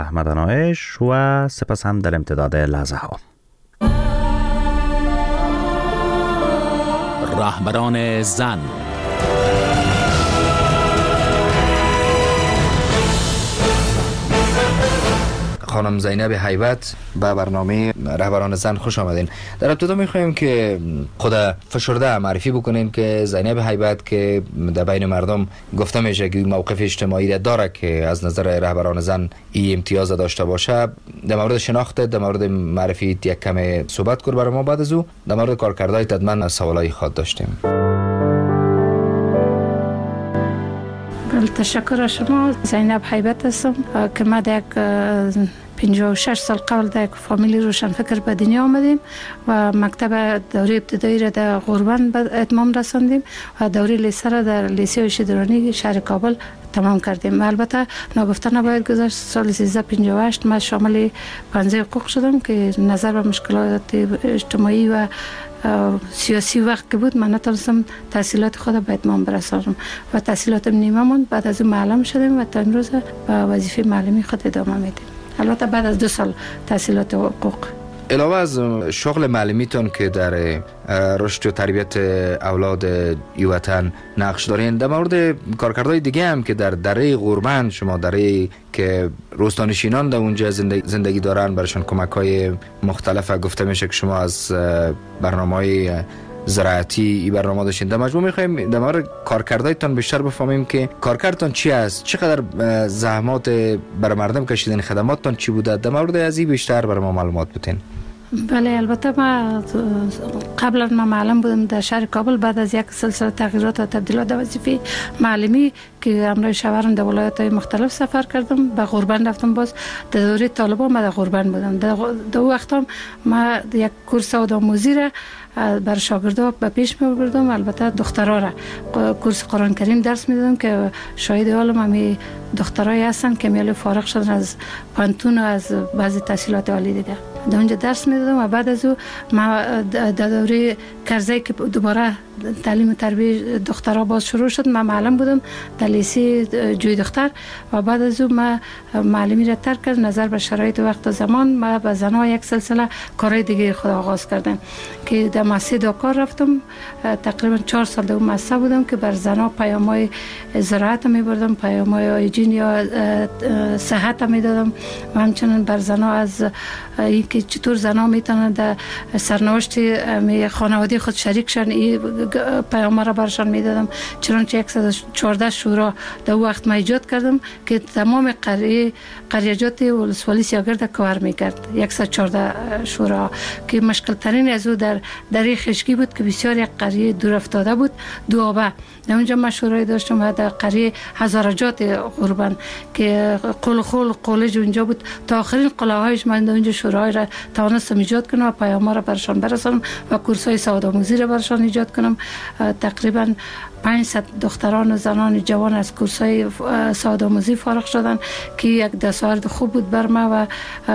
احمد انایش و سپس هم در امتداد لحظه ها رهبران زن. خانم زینب هیبت به برنامه رهبران زن خوش آمدین. در ابتدا می‌خوایم که خود فشرده معرفی بکنین که زینب هیبت که در بین مردم گفته میشه که موقف اجتماعی داره که از نظر رهبران زن این امتیاز داشته باشه. در مورد شناخت، در مورد معرفی یک کم صحبت کر برای ما، بعد از او در مورد کارکردهای تدمن سوالای خود داشتیم. تشکر از شما. زینب هیبت هستم که ما در 56 سال قبل در فامیلی روشنفکر به دنیا آمدیم و مکتب دوره ابتدایی را در غربان به اتمام رساندیم و دوره لیسه را در لیسه شدرانی شهر کابل تمام کردیم. البته ناگفته نباید گذاشت سال 1358 ما شامل پنجه حقوق شدم که نظر به مشکلات اجتماعی و سیاسی وقت که بود من نتونستم تحصیلات خود به اتمام برسانم و تحصیلاتم نیمه موند. بعد از اون معلم شدیم و تا امروز به وظیفه معلمی خود ادامه میدیم. البته بعد از 2 سال تحصیلات حقوق. علاوه از شغل معلمیتون که در رشد و تربیت اولاد ای وطن نقش دارین، در مورد کارکردهای دیگه هم که در دره غربان، شما دره که روستانشینان در اونجا زندگی دارن، برشان کمک‌های مختلف گفته میشه که شما از برنامه‌های زراعتی این برنامه داشتین. در مجموع می‌خوایم در مورد کارکردهایتان بیشتر بفهمیم که کارکردتان چی است، چقدر زحمات برای مردم کشیدین، خدماتتان چی بوده. در مورد از این بیشتر برای ما معلومات بدین. بله، البته ما قبلا ما معلم بودم در شهر کابل. بعد از یک سلسله تغییرات و تبدیلات در وظیفه معلمی که همراه شوهرم در ولایت‌های مختلف سفر کردم، به غربان رفتم. باز در دوره طالبان ما در غربان بودم. در وقت هم ما یک کورس آموزی را بر شاگردا به پیش می‌بردم. البته دخترها را کورس قرآن کریم درس می‌دادم که شاهد حالم همین دخترایی هستن که میل فارغ شدن از پانتون و از بعضی تحصیلات عالی دیگه. در اونجا درس می‌دادم و بعد از او ما در دوره کرزی که دوباره تعلیم و تربیت دخترها باز شروع شد، من معلم بودم در لیسه جوی دختر و بعد از او ما معلمی را ترک کردم. نظر به شرایط وقت و زمان ما به زنها یک سلسله کارهای دیگه خود آغاز کردم که در مؤسسه داکار رفتم. تقریبا 4 سال در اون مؤسسه بودم که بر زنها پیام‌های زراعت می‌بردم، پیام‌های هایجین یا صحت می‌دادم و همچنین بر زنها از اینکه چطور زنها میتونن در سرنوشت خانواده خود شریک شن، این پیام را برشان میدادم. چنانچه 114 شورا در وقت ما ایجاد کردم که تمام قریجات ولسوالی سیاگرد کار میکرد. 114 شورا که مشکل ترین از او در خشکی بود که بسیار یک قریه دور افتاده بود، دوابه. در اونجا ما شورای داشتم و در قریه هزارجات غربان که قول قولج اونجا بود. تا آخرین قلاهایش من در اونجا شورای را توانستم ایجاد کنم و پیام را برشان برسانم و کورس‌های سوادآموزی را برشان ایجاد کنم. تقریبا 500 دختران و زنان جوان از کورس‌های سوادآموزی فارغ شدن که یک دستاورد خوب بود بر ما و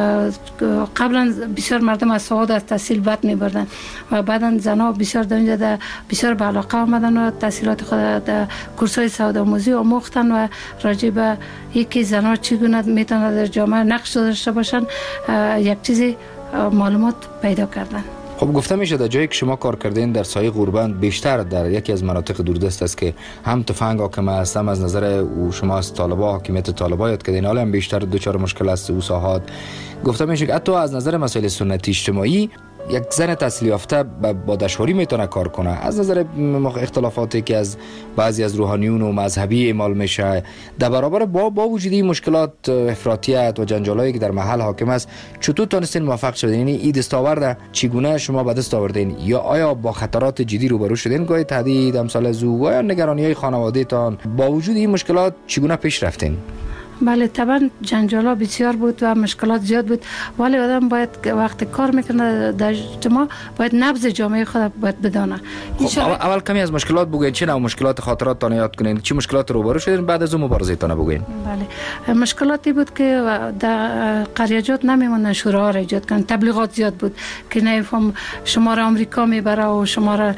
قبلا بسیار مردم از سواد از تحصیل بد می‌بردن و بعداً زنان بسیار در اینجا بسیار به علاقه آمدن و تحصیلات خود در کورس‌های سوادآموزی آموختن و راجع به یکی زنان چگونه میتونن در جامعه نقش داشته باشن یک چیزی معلومات پیدا کردن. خب گفته میشه در جایی که شما کار کردین در سایه غربان، بیشتر در یکی از مناطق دوردست است که هم تفنگ حاکم است، هم از نظر او شما از طالبا حاکمیت طالبا یاد کردین، حالا هم بیشتر دوچار مشکل است او ساحات. گفته میشه که حتی از نظر مسائل سنتی اجتماعی یک زن تحصیل یافته با دشواری میتونه کار کنه. از نظر اختلافاتی که از بعضی از روحانیون و مذهبی اعمال میشه، در برابر با وجود این مشکلات، افراطیت و جنجالایی که در محل حاکم است، چطور تونستین موفق شدین؟ یعنی این دستاورد چگونه شما به دست آوردین؟ یا آیا با خطرات جدی روبرو شدین، گاهی تهدید امثال از او و یا نگرانی‌های خانواده تان؟ با وجود این مشکلات چگونه پیش رفتین؟ بله، طبعا جنجالا بسیار بود و مشکلات زیاد بود، ولی آدم باید وقتی کار میکنه در اجتماع باید نبض جامعه خود باید بدانه. خب اول کمی از مشکلات بگوین، چه نوع مشکلات خاطراتتان یاد کنین، چه مشکلات روبرو شدین، بعد از اون مبارزه‌تان بگوین. بله، مشکلاتی بود که در قریجات نمیمونن شورا را ایجاد کنن. تبلیغات زیاد بود که نمیفهم شما را آمریکا میبره و شما را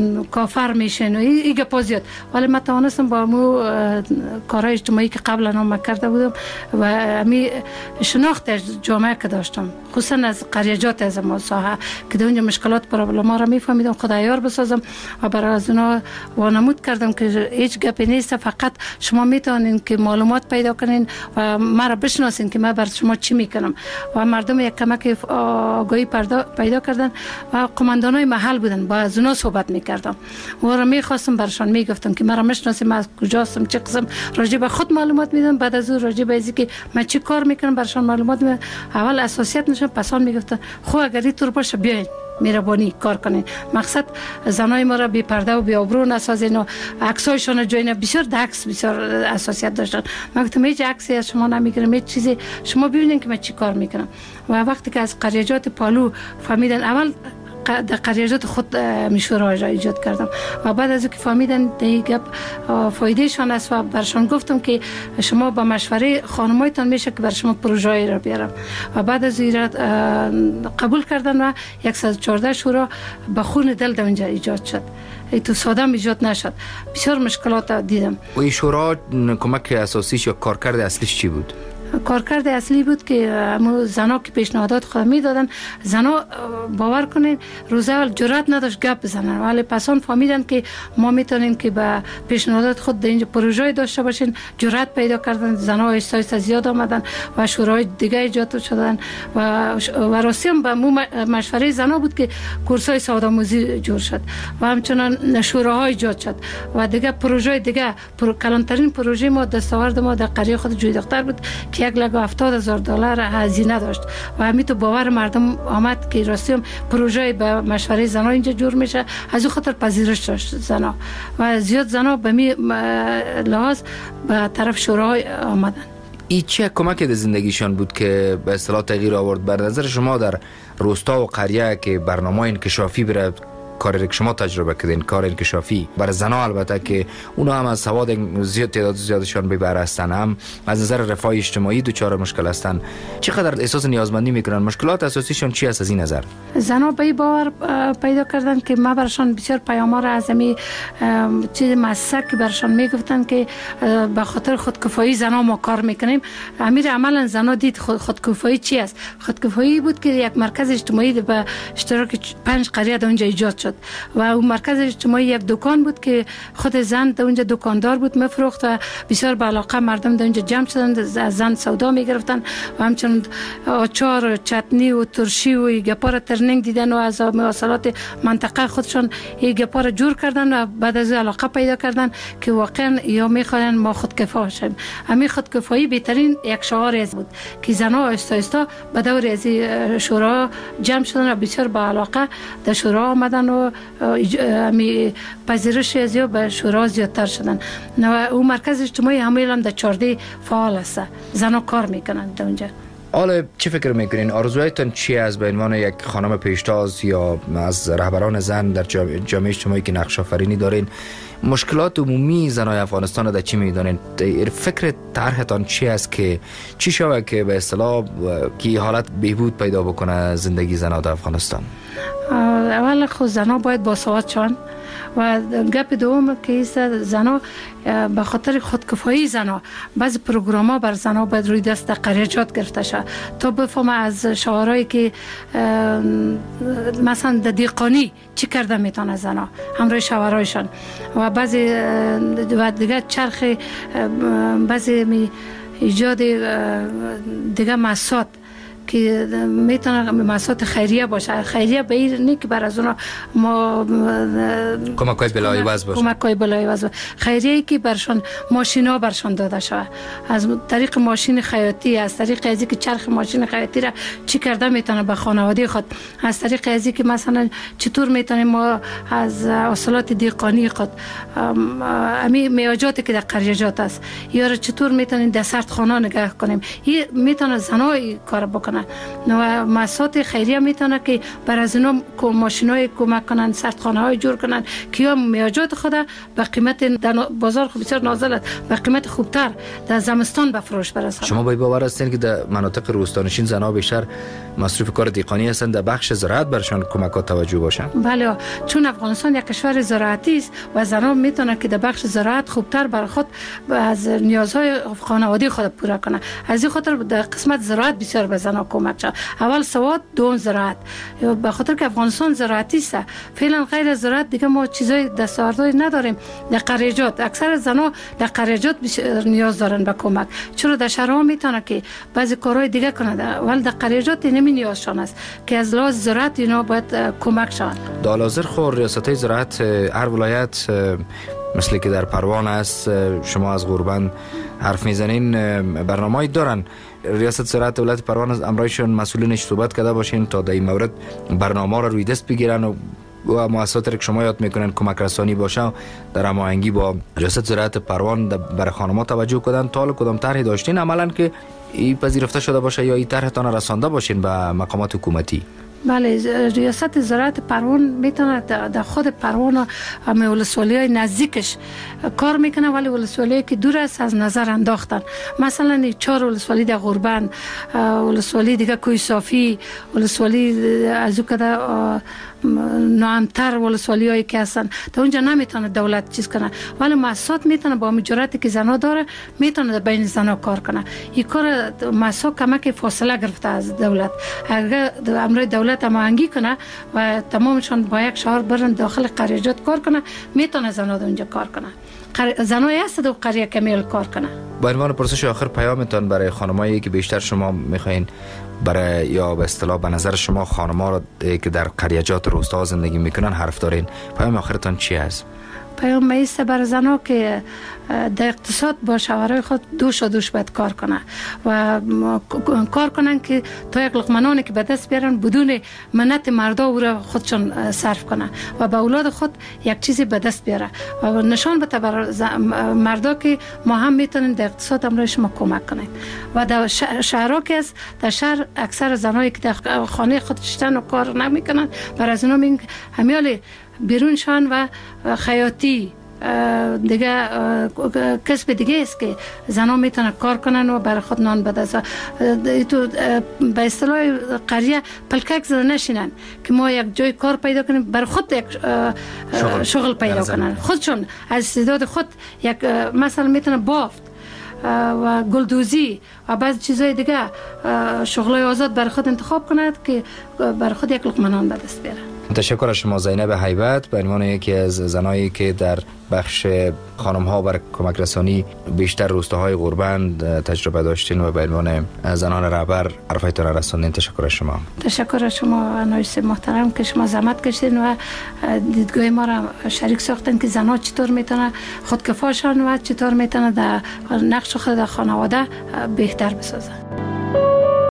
کافر میشن و این گپا زیاد. ولی من توانستم با مو کارهای اجتماعی که قبلا هم کرده بودم و امی شناخت از جامعه که داشتم، خصوصا از قریجات از ما ساحه که در اونجا مشکلات پرابلما را میفهمیدم، خدایار بسازم و برای از اونا وانمود کردم که هیچ گپی نیست، فقط شما میتونین که معلومات پیدا کنین و مرا بشناسین که من بر شما چی میکنم. و مردم یک کمک آگاهی پیدا کردن و قماندانای محل بودن، با از اونا صحبت میکردم و را میخواستم برشان میگفتم که مرا میشناسین، من از کجاستم، چه قسم، راجع به خود معلومات میدم، بعد از اون راجع به اینکه من چی کار میکنم برشان معلومات میدم. اول اساسیت نشون، پسان میگفتن خو اگر اینطور باشه بیاین مهربانی کار کنین، مقصد زنای ما را بی پرده و بی آبرو نسازین و عکسایشون جوین. بسیار عکس بسیار اساسیت داشتن. من گفتم هیچ عکسی از شما نمیگیرم، هیچ چیزی، شما ببینین که من چی کار میکنم. و وقتی که از قریجات پالو فهمیدن، اول در قریجات خود مشوره را ایجاد کردم و بعد از اینکه فهمیدن این گپ فایده شان است و برشان گفتم که شما با مشوره خانمایتان میشه که بر شما پروژه‌ای را بیارم و بعد از این قبول کردن و 114 شورا به خون دل در اونجا ایجاد شد. تو ساده ایجاد نشد، بسیار مشکلات دیدم. و این شورا کمک اساسیش یا کارکرد اصلیش چی بود؟ کارکرد اصلی بود که زنا که پیشنهادات خود میدادن، زنا باور کنین روز اول جرأت نداشت گپ بزنن، ولی پسان فهمیدن که ما میتونیم که با پیشنهادات خود در اینجا پروژه داشته باشین، جرأت پیدا کردن، زنا آهسته آهسته زیاد آمدن و شورای دیگه ایجاد شدن و راستی هم به مشوره زنا بود که کورسای سودآموزی جور شد و همچنان شوراهای ایجاد شد و دیگه پروژه دیگه کلانترین پروژه ما دستاورد ما در قریه خود جوی دختر بود که $170,000 هزینه داشت و همین تو باور مردم آمد که راستی هم پروژه به مشوره زنا اینجا جور میشه، از اون خاطر پذیرش داشت زنا و زیاد زنا به می لحاظ به طرف شورای آمدن. این چه کمک در زندگیشان بود که به اصطلاح تغییر آورد؟ بر نظر شما در روستا و قریه که برنامه انکشافی بره، کاری که شما تجربه کردین، کار انکشافی برای زنا، البته که اونا هم از سواد زیاد تعداد زیادشان ببر هستن، هم از نظر رفاه اجتماعی دچار مشکل هستن، چقدر احساس نیازمندی میکنن؟ مشکلات اساسیشان چی است از این نظر؟ زنا به باور پیدا کردن که ما برشان بسیار پیام‌ها را از می چیز مسک برشان میگفتن که به خاطر خودکفایی زنا ما کار میکنیم. امیر عملا زنا دید خودکفایی چی است. خودکفایی بود که یک مرکز اجتماعی به اشتراک 5 قریه در اونجا ایجاد شد و اون مرکز اجتماعی یک دکان بود که خود زن در اونجا دکاندار بود، میفروخت و بسیار به علاقه مردم در اونجا جمع شدند، از زن سودا میگرفتن و همچنین آچار و چتنی و ترشی و گپا را ترنینگ دیدن و از مواصلات منطقه خودشان این گپا را جور کردن و بعد از علاقه پیدا کردن که واقعا یا میخوان ما خودکفا شیم. همین خودکفایی بهترین یک شعار از بود که زنها آهسته آهسته به دور از شورا جمع شدن و بسیار به علاقه در شورا آمدن و می پذیرش از به شورا زیادتر شدن و اون مرکز اجتماعی همیشه در 14 فعال است، زنها کار میکنن در اونجا. حالا چه فکر میکنین؟ آرزوهایتان چی از به عنوان یک خانم پیشتاز یا از رهبران زن در جامعه اجتماعی که نقش آفرینی دارین، مشکلات عمومی زنای افغانستان را در چی میدانین؟ فکر طرحتان چی است که چی شود که به اصطلاح که حالت بهبود پیدا بکنه زندگی زنان در افغانستان؟ اول خود زنها باید باسواد شون و گپ دوم که زنها به خاطر خودکفایی زنها بعضی پروگرام ها بر زنها باید روی دست در قریجات گرفته شد تا بفهمه از شعارهایی که مثلا در دیقانی چی کرده میتونه زنها همراه شوهرایشان و بعضی و دیگه چرخ بعضی ایجاد دیگه مسات که میتونه مسات خیریه باشه. خیریه به این نه که بر از اونا ما کمک‌های بلایوز باشه، کمک‌های بلایوز باشه. خیریه که برشان ماشینا برشان داده شده، از طریق ماشین خیاطی، از طریق ازی که چرخ ماشین خیاطی را چی کرده میتونه به خانواده خود، از طریق ازی که مثلا چطور میتونیم ما از حاصلات دیقانی خود امی میاجاتی که در قریجات است یا چطور میتونیم دسرت خانه نگاه کنیم، این میتونه زنای کار بکنه. کنن و مؤسسات خیریه میتونه که بر از اینا ماشینای کمک کنن، سردخانه های جور کنن که یا میوجات خود به قیمت در بازار خوب بسیار نازل است، به قیمت خوبتر در زمستان به فروش برسانند. شما باور هستین که در مناطق روستانشین زنها بیشتر مصروف کار دیقانی هستند، در بخش زراعت برشان کمکات توجه باشن؟ بله، چون افغانستان یک کشور زراعتی است و زنها میتونه که در بخش زراعت خوبتر بر خود از نیازهای خانوادگی خود پورا کنه. از این خاطر در قسمت زراعت بسیار به زنها کمک شد. اول سواد، دوم زراعت. به خاطر که افغانستان زراعتی است، فعلا غیر از زراعت دیگه ما چیزای دستاوردی نداریم. در قریجات اکثر زنها در قریجات نیاز دارن به کمک، چرا در شهرها میتونه که بعضی کارهای دیگه کنه، ولی در قریجات نمی نیازشان است که از لحاظ زراعت اینا باید کمک شوند. در حال حاضر خود ریاست‌های زراعت هر ولایت مثل که در پروان است، شما از غوربند حرف میزنین، برنامه‌ای دارن. ریاست زراعت ولایت پروان از امرایشون مسئولینش صحبت کرده باشین تا در این مورد برنامه را روی دست بگیرن و مؤسساتی که شما یاد میکنن کمک رسانی باشه در هماهنگی با ریاست زراعت پروان برای خانم‌ها توجه کردن. تا حالا کدام طرحی داشتین عملاً که این پذیرفته شده باشه یا این طرحتان رسانده باشین به مقامات حکومتی؟ بله، ریاست زراعت پروان میتونه در خود پروان و ولسوالی‌های نزدیکش کار میکنه، ولی ولسوالی‌هایی که دور است از نظر انداختن. مثلا 4 ولسوالی در غوربند، ولسوالی دیگه کوی صافی، ولسوالی از او کده نامتر ولسوالی‌هایی که هستن، در اونجا نمیتونه دولت چیز کنه، ولی مؤسسات میتونه با مجرتی که زنا داره میتونه در بین زنا کار کنه. این کار مؤسسات کمک فاصله گرفته از دولت. اگر امر دولت هماهنگی کنه و تمامشون با یک شهر برن داخل قریجات کار کنه، میتونه زنا اونجا کار کنه. زنای هست در قریه کمیل کار کنه. با عنوان پرسش آخر، پیامتان برای خانمایی که بیشتر شما میخواین برای یا به اصطلاح به نظر شما خانم‌ها را که در قریجات روستا زندگی میکنن حرف دارین، پیام آخرتان چی است؟ پیام میسته بر زنها که در اقتصاد با شوهرای خود دوش باید کار کنه و کار کنن که تا یک لقمه نانی که به دست بیارن بدون منت مردا او را خودشون صرف کنه و به اولاد خود یک چیزی به دست بیاره و نشان بده بر مردا که ما هم میتونیم در اقتصاد امروز شما کمک کنیم. و در شهرها که است، در شهر اکثر زنایی که در خانه خودشون و کار نمیکنن، بر از اونا همیالی بیرونشان و خیاطی دیگه کسب دیگه است که زنها میتونن کار کنن و برای خود نان بدازن. تو به اصطلاح قریه پلکک زده نشینن که ما یک جای کار پیدا کنیم، برای خود یک شغل پیدا کنن، خودشون از استعداد خود یک مثلا میتونه بافت و گلدوزی و بعض چیزای دیگه شغلای آزاد برای خود انتخاب کند که برای خود یک لقمه نان به دست بیاره. تشکر از شما زینب هیبت، به عنوان یکی از زنایی که در بخش خانم‌ها برای کمک رسانی بیشتر روستاهای غوربند تجربه داشتین و به عنوان زنان رهبر حرفایتان را رساندین. تشکر از شما. تشکر از شما انایس محترم که شما زحمت کشیدین و دیدگاه ما را شریک ساختین که زنها چطور میتونه خودکفا شن و چطور میتونه در نقش خود در خانواده بهتر بسازن.